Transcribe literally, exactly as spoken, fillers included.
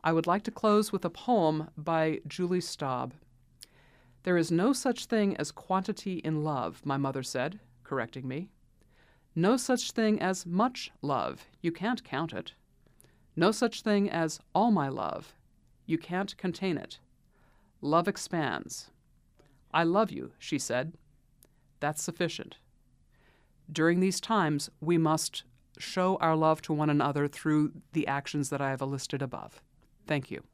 I would like to close with a poem by Julie Staub. "There is no such thing as quantity in love," my mother said, correcting me. "No such thing as much love. You can't count it. No such thing as all my love. You can't contain it. Love expands. I love you," she said. That's sufficient. During these times, we must show our love to one another through the actions that I have listed above. Thank you.